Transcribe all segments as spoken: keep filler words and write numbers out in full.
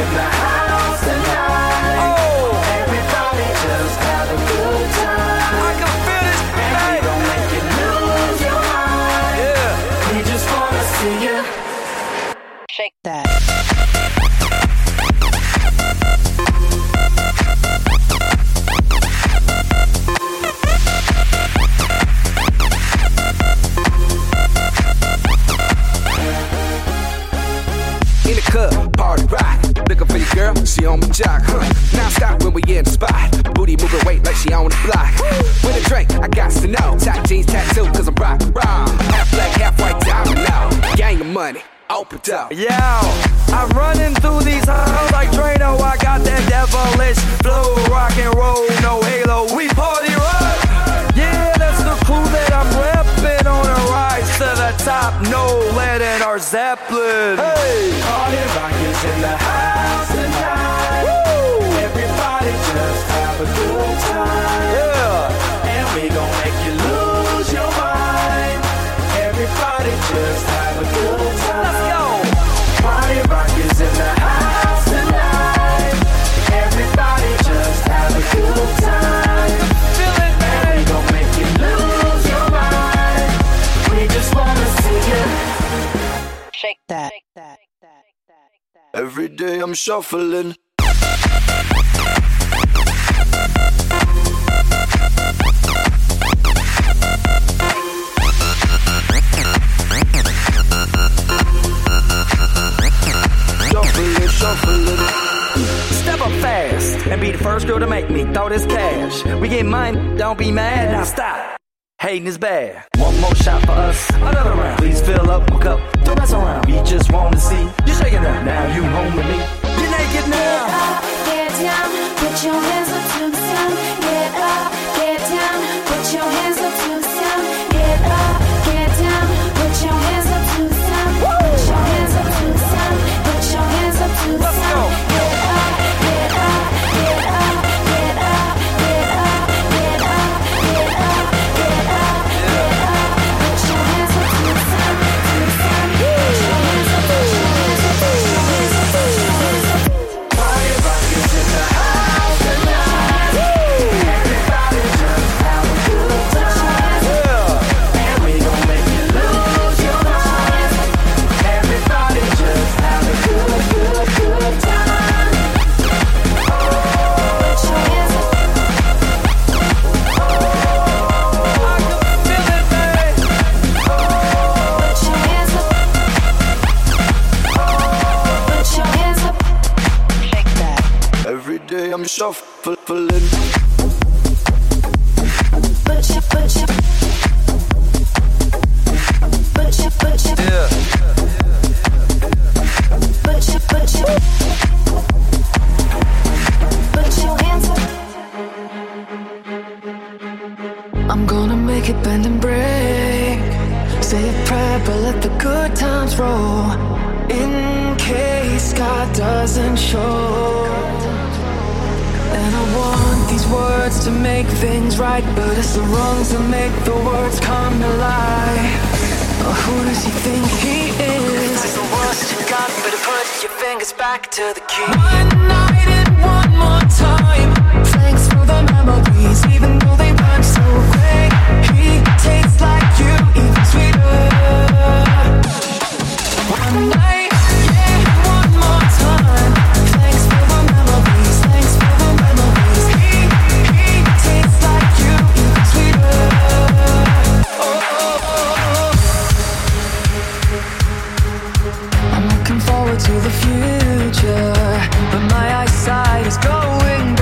in the house tonight. Oh. Everybody just have a good time. I can feel it. And hey. We gon' make you lose your mind. Yeah. We just wanna see you shake that. In the club, party rock. Looking for your girl, she on my jock, huh? Now stop when we in the spot. Booty moving weight like she on the block. With a drink, I got to know. Tight jeans tattoo, cause I'm rock, raw. Half black, half white diamond now. Gang of money, open up. Yo, I'm running through these halls like Drano. I got that devilish flow. Rock and roll, no halo. We party rock. Yeah, that's the crew that I'm repping on a rise to the top. No lead in our Zeppelin. Hey, party rock is in the house tonight. Woo! Everybody just have a good time. Yeah, and we gon' make you lose your mind. Everybody just have a good time. Let's go. Party rock is in the house tonight. Everybody just have a good time. Feel it, man. And we gon' make you lose your mind. We just wanna see you shake that. Every day I'm shuffling. Shuffling, shuffling. Step up fast and be the first girl to make me throw this cash. We get mine, don't be mad, now stop. Hating is bad. One more shot for us, another round. Please fill up my cup, don't mess around. We just wanna see you shaking up. Now you home with me. You're naked now. Get up, get down, put your hands up to the sun. Get up, get down, put your hands up to the sun. Get up, get down, put your hands up to the sun. Put your hands up to the sun. Put your hands up to the sun. Get up, get up, get up, get up, get up, get up, get up, get up, get up. Put your hands up to the sun, to the sun. Put your hands up, put your hands up, put your hands up, put your hands up. Party rock is in the house tonight. Everybody just have a good time. Yeah. And we gon' make you lose your mind. Everybody just have a good, good, good time. Put your hands up. I can feel it, babe. Put your hands up. Put your hands up. Shake that. Every day I'm shuffling. Put your, put your, put your, put your, Yeah. put your, put your, put your hands up. I'm gonna make it bend and break. Say a prayer, but let the good times roll. In case God doesn't show. And I want these words to make things right, but it's the wrongs that make the words come to life. Oh, who does he think he is? That's the worst you got, better put your fingers back to the key. One night and one more time. Thanks for the memories, even though they weren't so great. He tastes like you, even sweeter. One night, yeah, one more time. Thanks for the memories, thanks for the memories. He, he tastes like you, even sweeter. Oh, oh, oh. I'm looking forward to the future, but my eyesight is going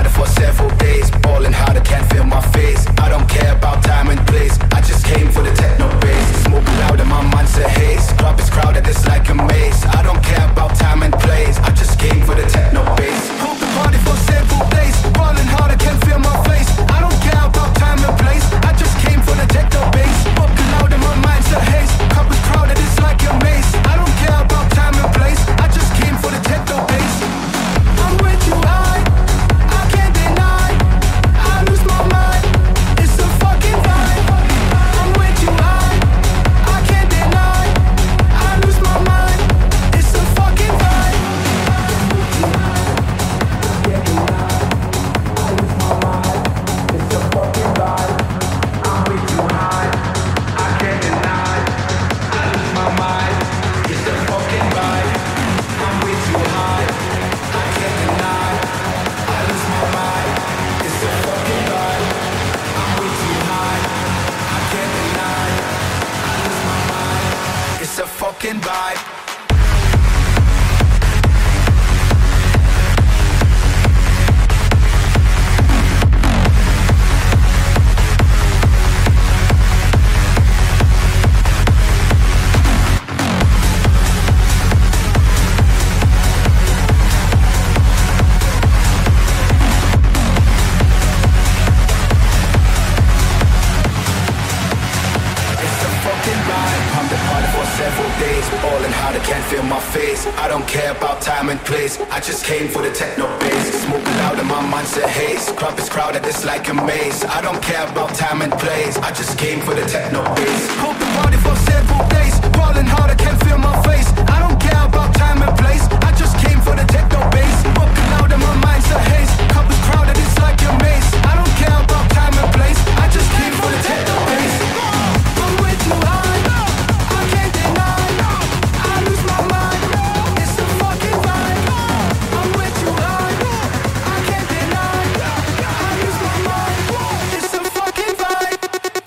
party for several days. Ballin' hard, I can't feel my face. I don't care about time and place. I just came for the techno bass. Smoking loud and my mind's a haze. Club is crowded, it's like a maze. I don't care about time and place. I just came for the techno bass. Hold the party for several days. Ballin' hard, I can't feel my face. I don't care about time and place. I just came for the techno bass. Smoking loud and my mind's a haze. Club is crowded, it's like a maze. I don't care about time and place. I just came for the techno bass. I'm way too high. I can't deny. I lose my mind. It's a fucking vibe. I'm way too high. I can't deny. I lose my mind. It's a fucking vibe. It's a fucking vibe. I'm way too high. I can't deny. I lose my mind. It's a fucking vibe. I'm way too high. I can't deny. I lose my mind. It's a fucking vibe. I'm way too high. I can't deny. I lose my mind. It's a fucking vibe. I don't care about time and place. I just came for the techno bass. Smoking loud and my mind's a haze. Club is crowded, it's like a maze. I don't care about time and place. I just came for the techno bass. Hold the party for several days. Ballin' hard, I can't feel my face. I don't care about time and place. I just came for the techno bass. Smoking loud and my mind's a haze. Club is crowded, it's like a maze. I don't care about time and place. I just came for the techno bass. I'm way too high. I can't deny. I lose my mind. It's a fucking vibe. I'm way too high. I can't deny. I lose my mind. It's a fucking vibe.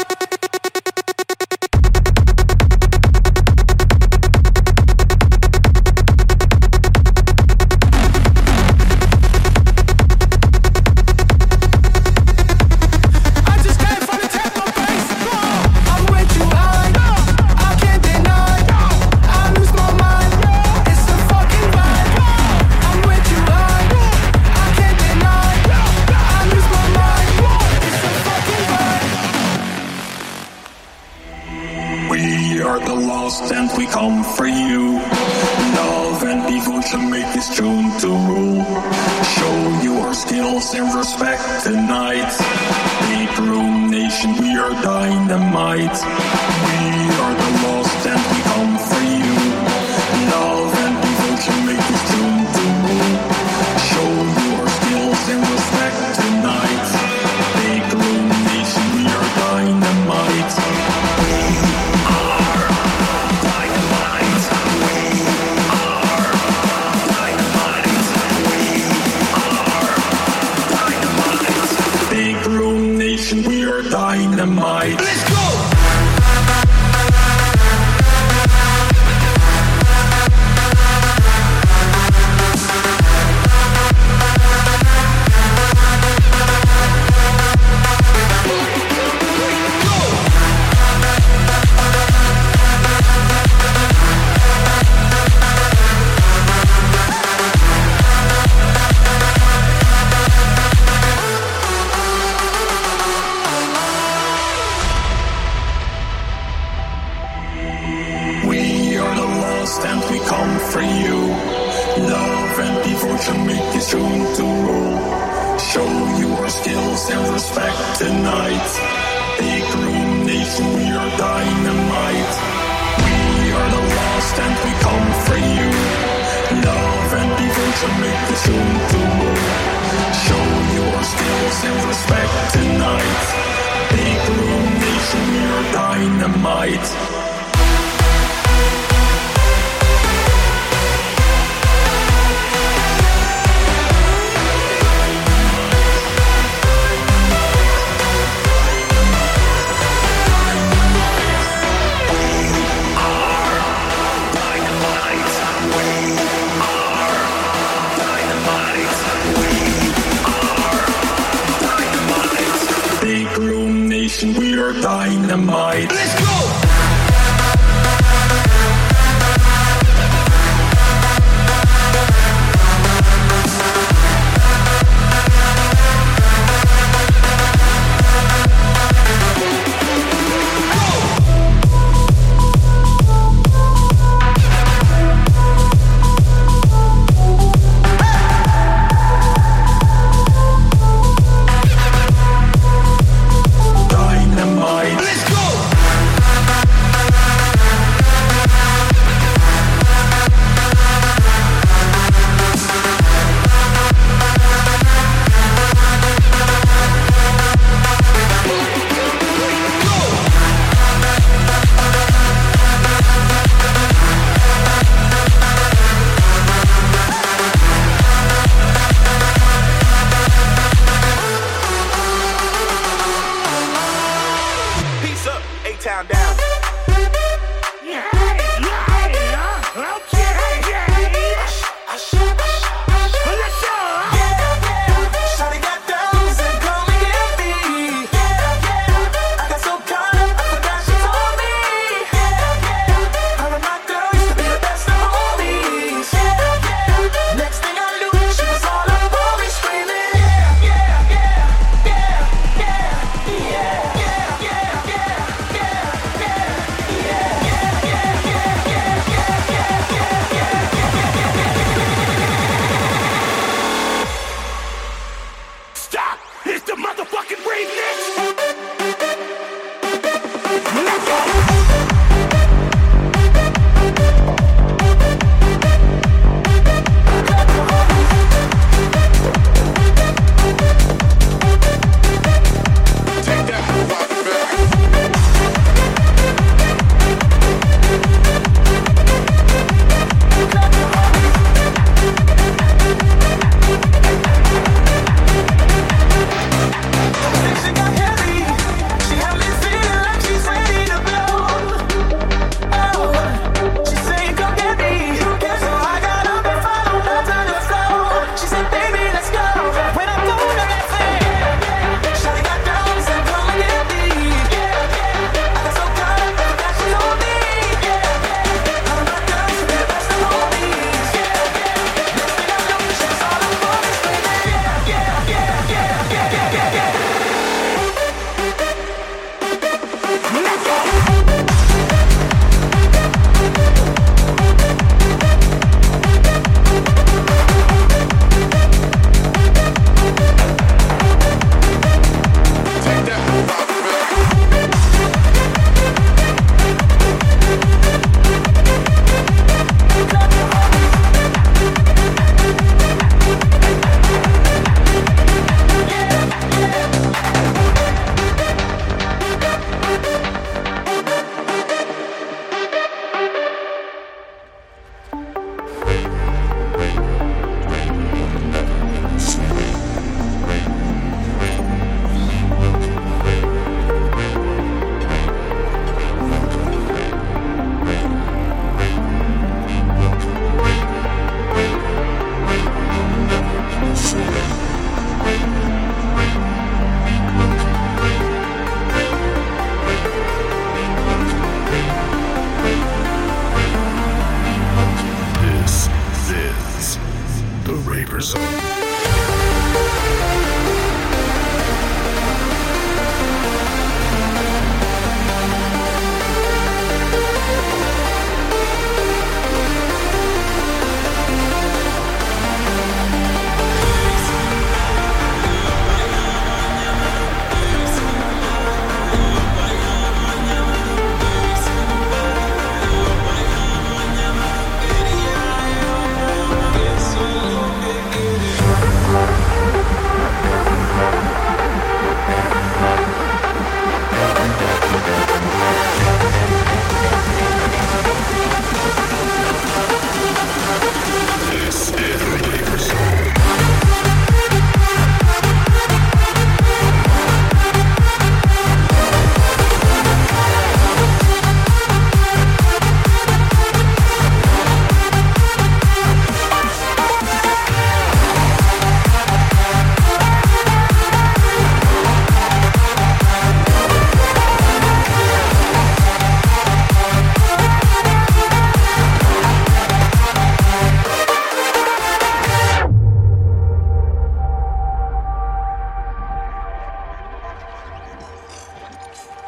I just came for the techno bass. I'm way too high. I can't deny. I lose my mind. It's a fucking vibe. I'm way too high. I can't deny. I lose my mind. It's a fucking vibe. We are the lost and we come for you. Love and devotion make this tune to rule. Show your skills and respect tonight. Big Room Nation, we are dynamite. We are the lost and we come for you. Love and devotion make this tune to rule. Show your skills and respect tonight. Big Room Nation, we are dynamite. Big Room Nation, we are dynamite. Let's go! We are the lost and we come for you. Love and devotion make this tune to rule. Show your skills and respect tonight. Big Room Nation, we are dynamite. We are the lost and we come for you. Love and devotion make this tune to rule. Show your skills and respect tonight. Big Room Nation, we are dynamite. We are dynamite. We are station, we are dynamite. Let's go! Dynamite. Let's go!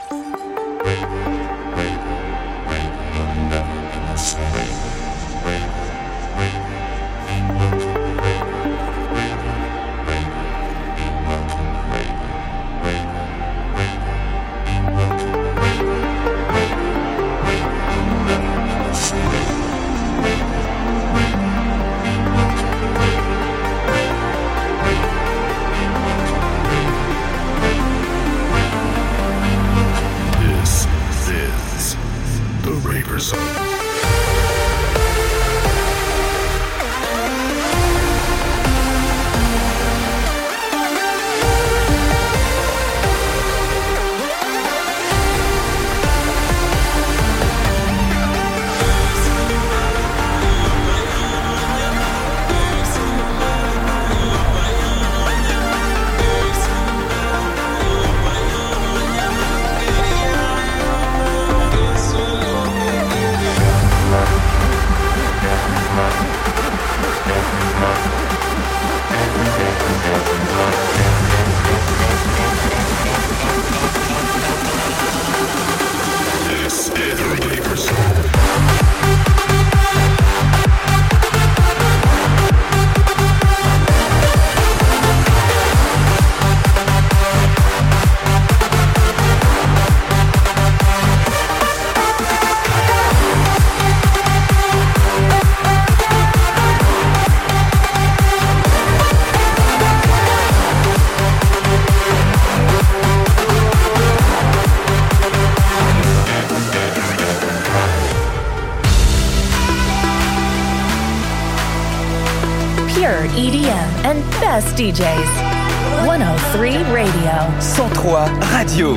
E D M and best D Js. one oh three Radio. one oh trois Radio.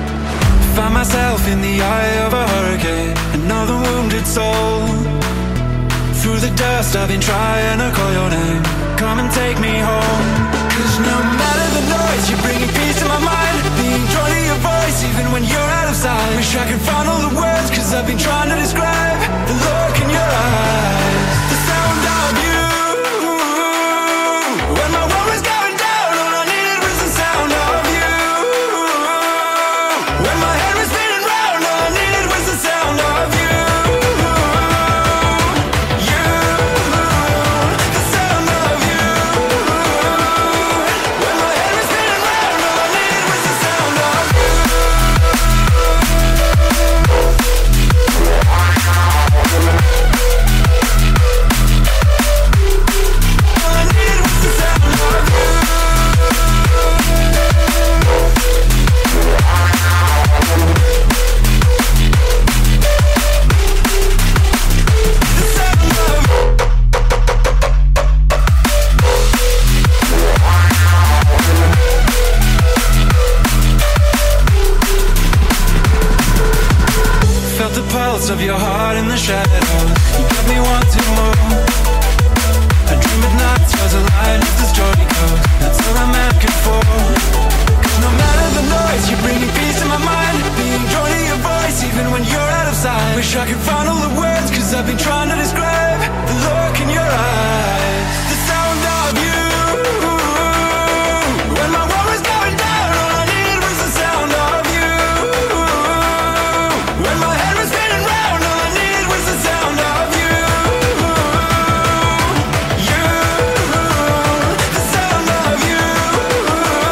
Find myself in the eye of a hurricane, another wounded soul. Through the dust I've been trying to call your name. Come and take me home. Cause no matter the noise, you're bringing peace to my mind. Being drawn to your voice even when you're out of sight. Wish I could find all the words, cause I've been trying to describe the look in your eyes, the sound of you. When my world was going down, all I needed was the sound of you. When my head was spinning round, all I needed was the sound of you. You, the sound of you. When my head was spinning round, all I needed was the sound of you. Felt the pulse of your heart in the shadows. You got me wanting more. I dream at night, stars align as the story goes. That's all I'm asking for. Cause no matter the noise, you're bringing peace to my mind. Being drawn to your voice even when you're out of sight. Wish I could find all the words, cause I've been trying to describe the look in your eyes, the sound of you. When my world was going down, all I needed was the sound of you. When my head was spinning round, all I needed was the sound of you. You, the sound of you.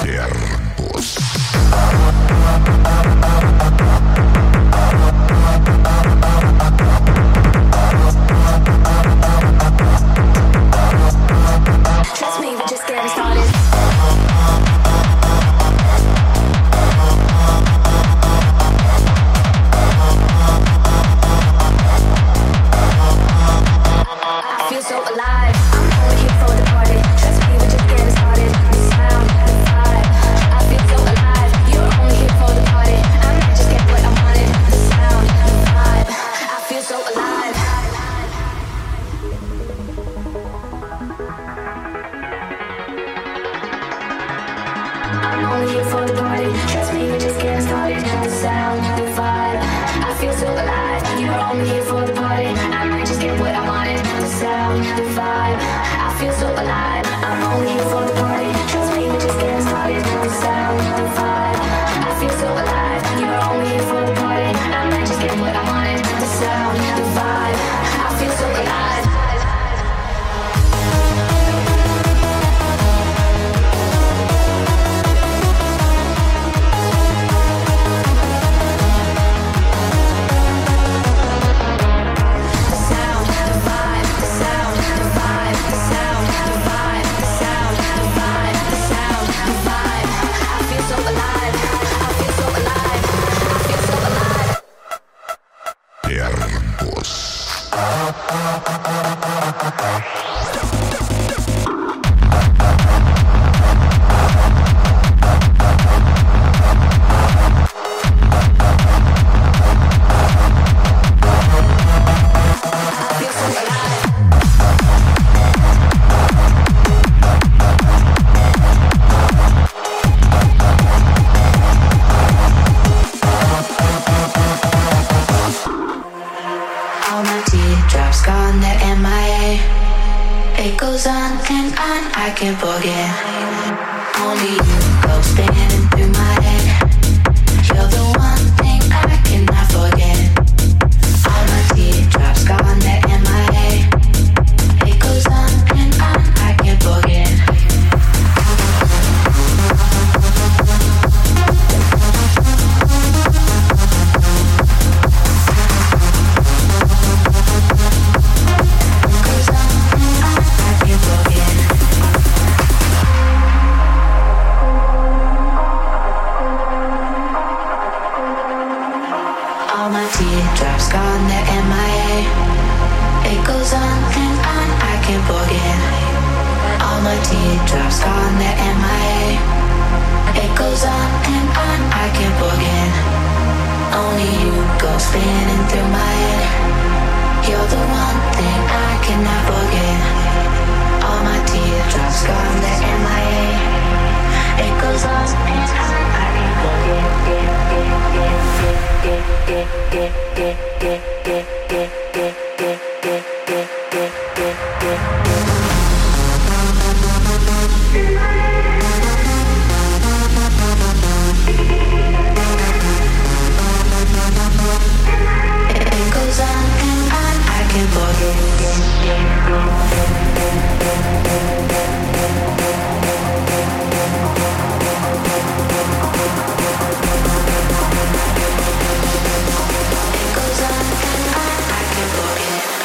It goes on and on, I can forget.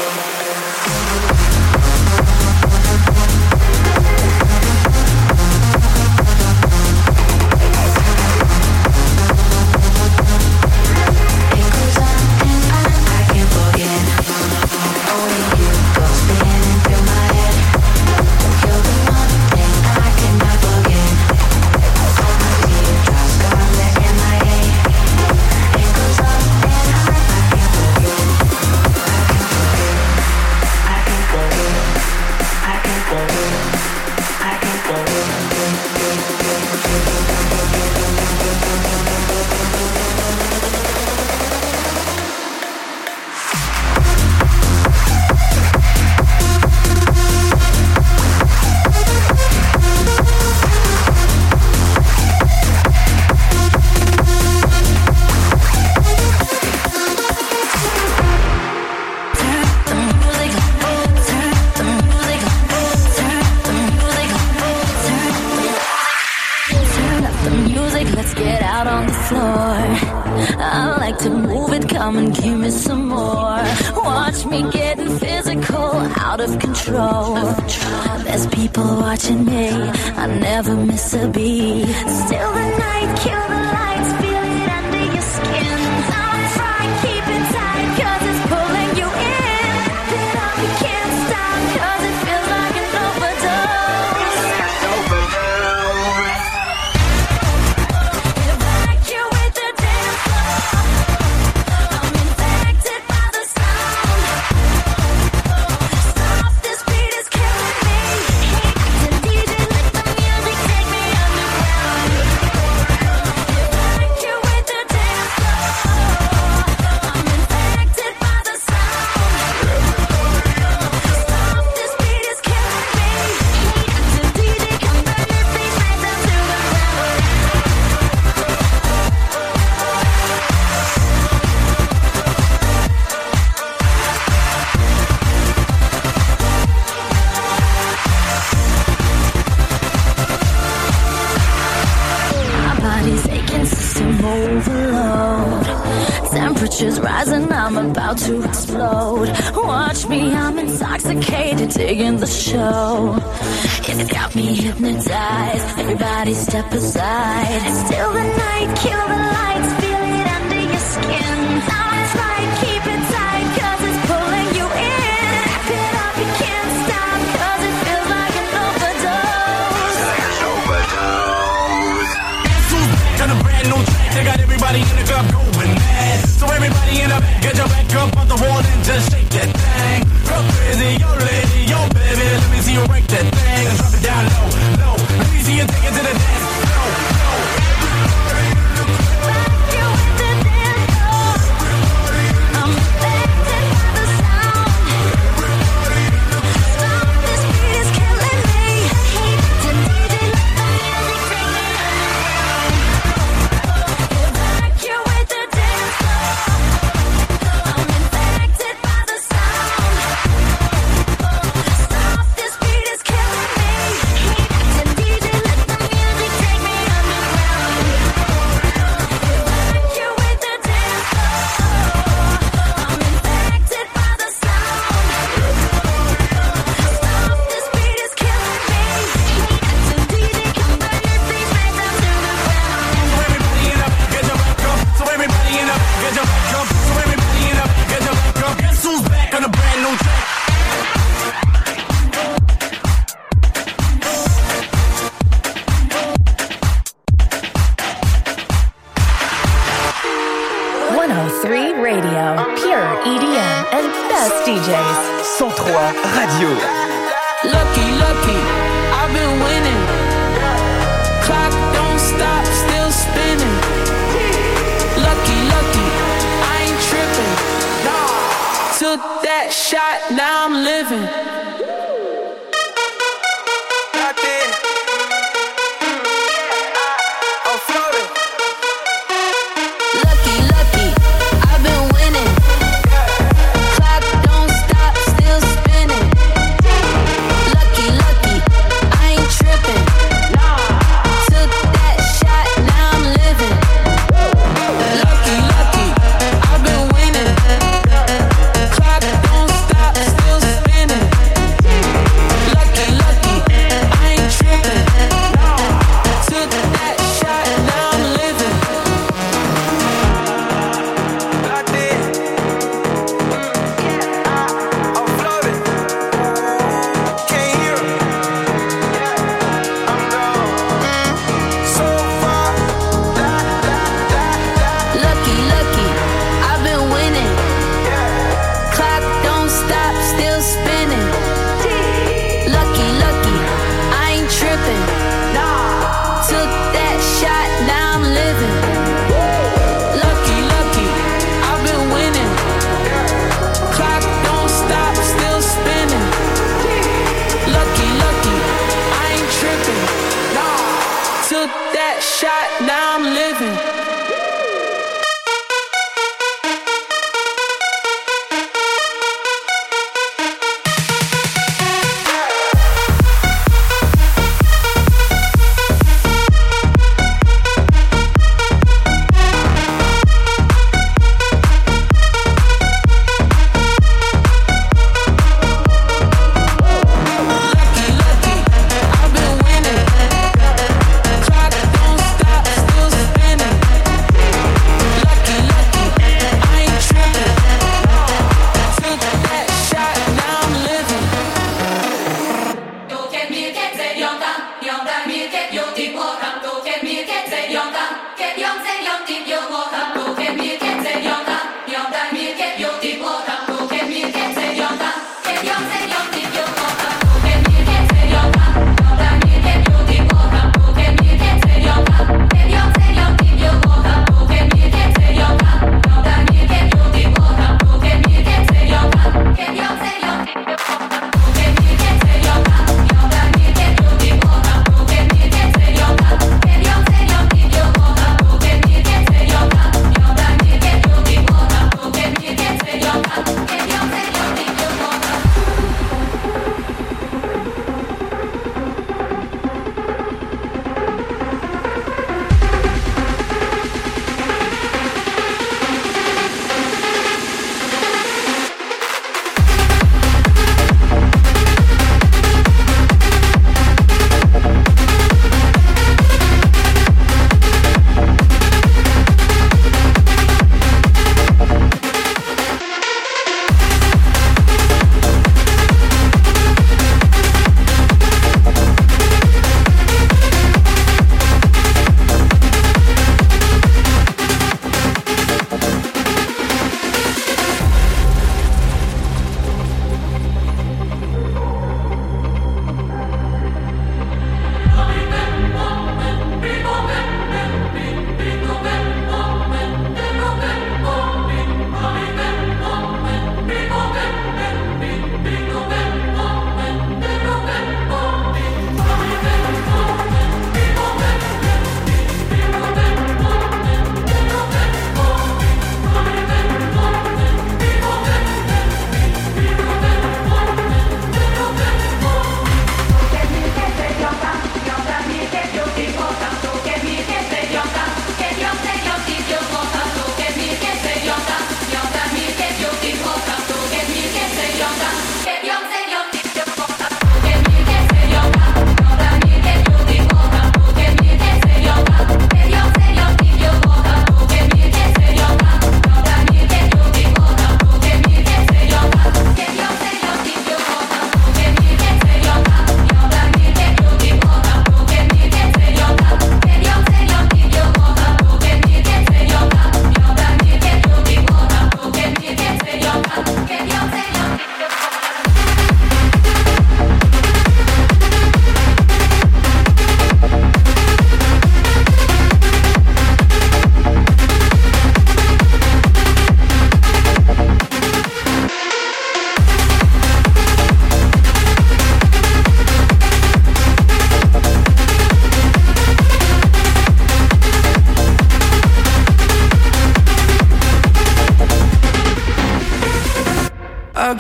the music, let's get out on the floor. I like to move it, come and give me some more. Watch me getting physical, out of control. There's people watching me, I never miss a beat. Still the night, kill the lights, feel it under your skin. I'll try, keep it tight, cause it's pulling you in. Wrap it up, you can't stop, cause it feels like an overdose. Evacuate the dance floor. I'm infected by the sound. Stop, this beat is killing me. The D J, let the music take me underground. Evacuate the dance floor. I'm infected by the sound. Stop, this beat is killing me. The D J, come burn this beat right down to the ground. My body's aching, system overload. Temperatures rising, I'm about to explode. Watch me, I'm intoxicated, digging the show. It's got me hypnotized, everybody step aside. Still the night, kill the lights, feel it under your skin. Now it's right, keep it tight, cause it's pulling you in. Wrap it up, you can't stop, cause it feels like an overdose. Got a brand new track, they got everybody in the club going mad. So everybody in the back, get your back up on the wall and just shake that thing. Go crazy, yo lady, yo baby, let me see you break that thing and drop it down low, low. Let me see you take it to the dance floor, floor. Evacuate the dance floor. I'm infected by the sound. Stop, this beat is killing me. The D J, let the music take me underground. Evacuate the dance floor. I'm infected by the sound. Stop, this beat is killing me. The D J, let the music take me underground. Evacuate the dance floor. I'm infected by the sound. Stop, this beat is killing me. The D J, come burn this beat right down to the ground. So everybody in the back, get your back up. So everybody in the back, get your back up. So everybody in the back, get your back up. Guess who's back on a brand new track? one oh three Radio, pure E D M and best D Js. cent trois Radio. Lucky, lucky, I've been winning. Clock don't stop, still spinning. Lucky, lucky, I ain't tripping. Took that shot, now I'm living. Lucky, lucky, I've been winning. Clock don't stop, still spinning. Lucky, lucky, I ain't tripping. Took that shot, now I'm living. Lucky, lucky, I've been winning. Clock don't stop, still spinning. Lucky, lucky, I ain't tripping. Took that shot, now I'm living. Lucky, lucky, I've been winning. Clock don't stop, still spinning. Lucky, lucky, I ain't tripping. Took that shot, now I'm living. Lucky, lucky, I've been winning. Clock don't stop, still spinning. Lucky, lucky, I ain't tripping. Took that shot, now I'm living.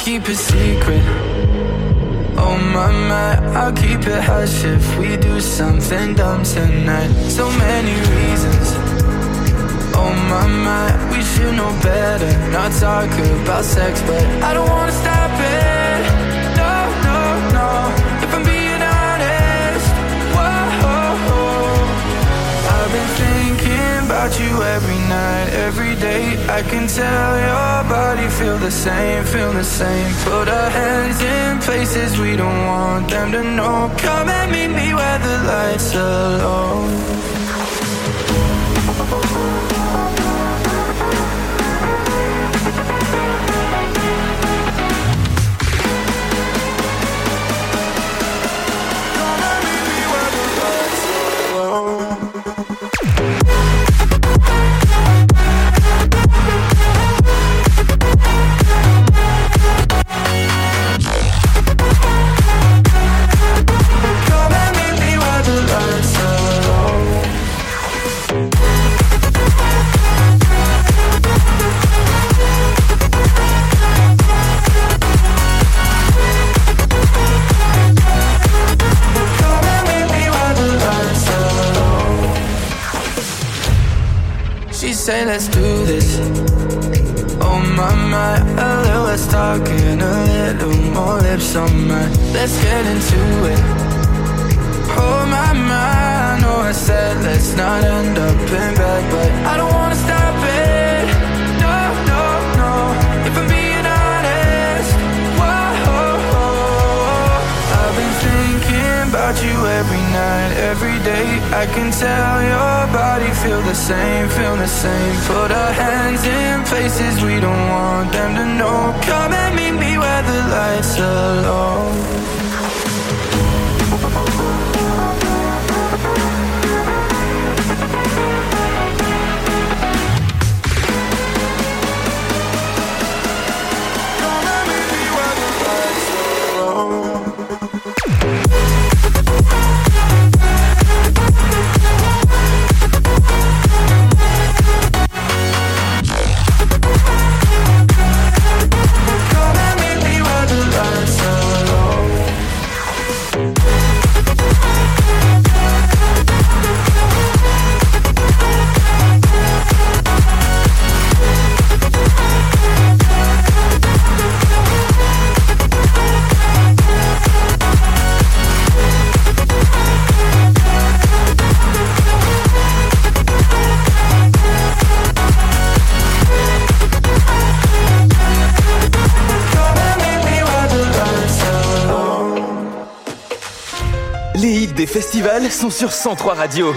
keep it secret. Oh my, my, I'll keep it hush if we do something dumb tonight. So many reasons. Oh my, my, we should know better. Not talk about sex, but I don't wanna stop it. No, no, no, if I'm being honest. Whoa, I've been thinking about you every night, every day. I can tell your body feel the same, feel the same. Put our hands in places we don't want them to know. Come and meet me where the lights are low. Say let's do this. Oh my, my, a little less talking, a little more lips on mine. Let's get into it. Oh my, my, I know I said let's not end up in bed, but I don't wanna stop it. No, no, no, if I'm being honest. Whoa, I've been thinking about you every night, every day. I can tell your body feel the same, feel the same. Put our hands in places we don't want them to know. Come and meet me where the lights are low. Les hits des festivals sont sur cent trois Radio.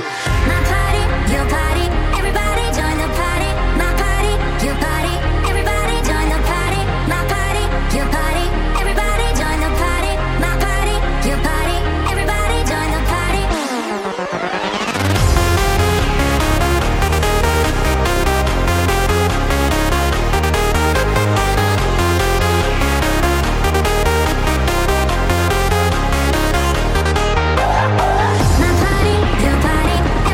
My party, your party,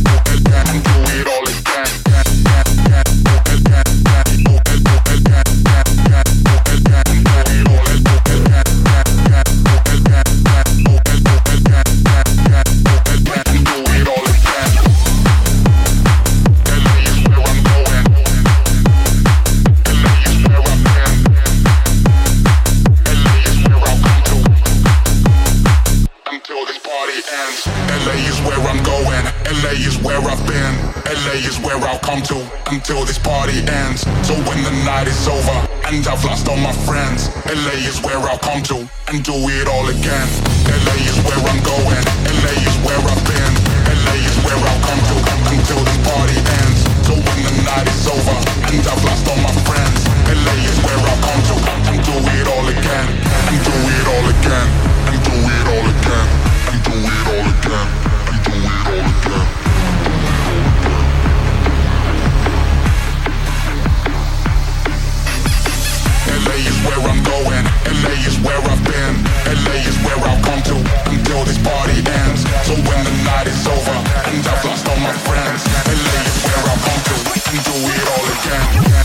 Until this party ends. So when the night is over and I've lost all my friends, L A is where I'll come to and do it all again. L A is where I'm going, L A is where I've been, L A is where I'll come to until this party ends. So when the night is over and I've lost all my friends, L A is where I'll come to and do it all again, and do it all again, and do it all again, and do it all again, and do it all again. L A is where I'm going, L A is where I've been, L A is where I'll come to until this party ends. So when the night is over and I've lost all my friends, L A is where I'll come to and do it all again.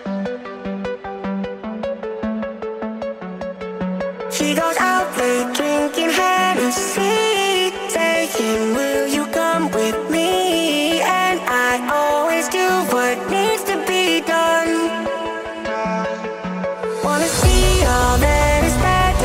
She goes out late,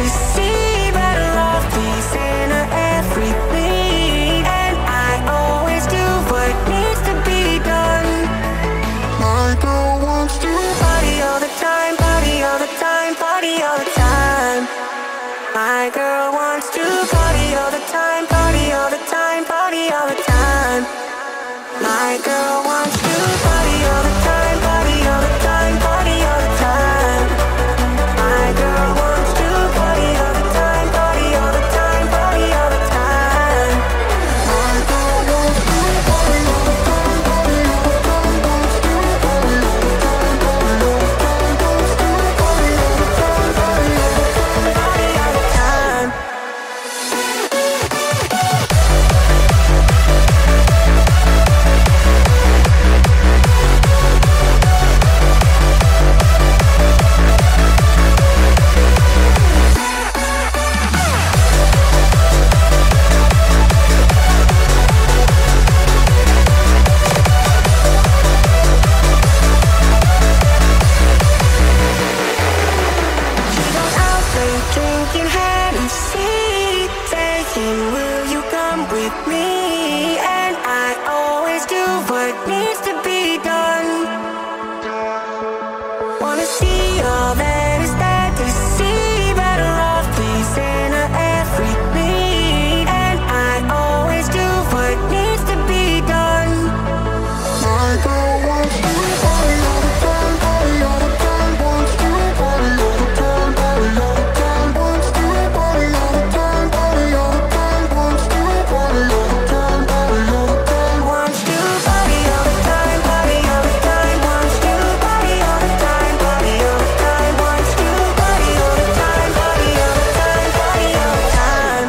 see. Better off pleasing her everything, and I always do what needs to be done. My girl wants to party all the time, party all the time, party all the time. My girl wants to party all the time, party all the time, party all the time. My girl wants to party all the time, party all the time, party all the time. My girl wants to party all the time, party all the time, party all the time. My girl wants to party all the time, party all the time, wants to party all the time, party all the time, wants to party all the time, party all the time, party all the time. Drinking Hennessy, saying, will you come with me? And I always do what needs to be done. Wanna see all that is there to see. Better off pleasing her everything, and I always do what needs to be done. My girl wants to party all the time, party all the time, wants to party all the time, party all the time. Wants to party all the time, party all the time, wants to party all the time, party all the time. Wants to party all the time, party all the time, wants to party all the time, party all the time, wants to party all the time, party all the time, party all the time.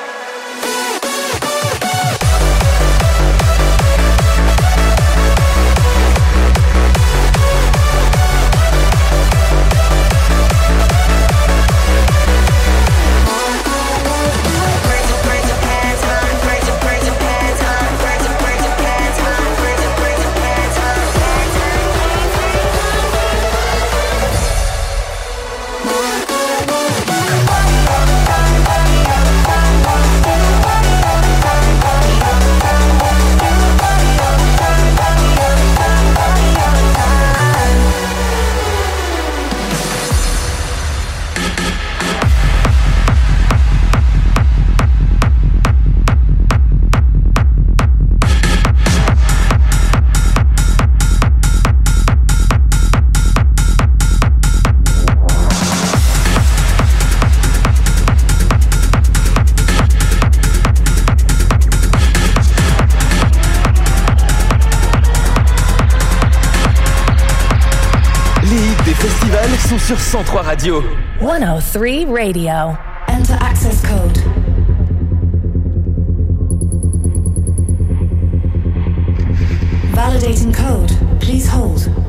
Sont sur cent trois Radio. one oh three Radio. Enter access code. Validating code. Please hold.